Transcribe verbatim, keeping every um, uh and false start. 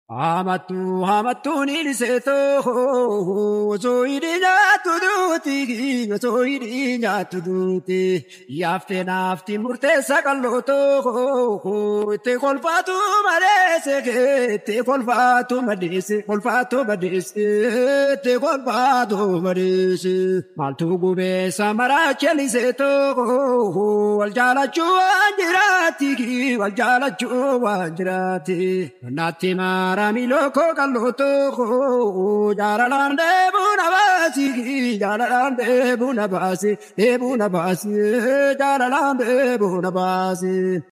Amattu amattu ni seeto zoiri nyaatu duuti zoiri nyaatu duuti yaafte naafti murteessa qal'ooto itti kolfaatu madeesse itti kolfaatu madeesse kolfaatu madeesse itti kolfaatu madeesse maaltu gubee samara cheliseeto wal jaalachuu waan jiraati wal jaalachuu waan jiraati naatti maa. Ramilo kokaloto jaralande bunabasi jaralande bunabasi e bunabasi jaralande bunabasi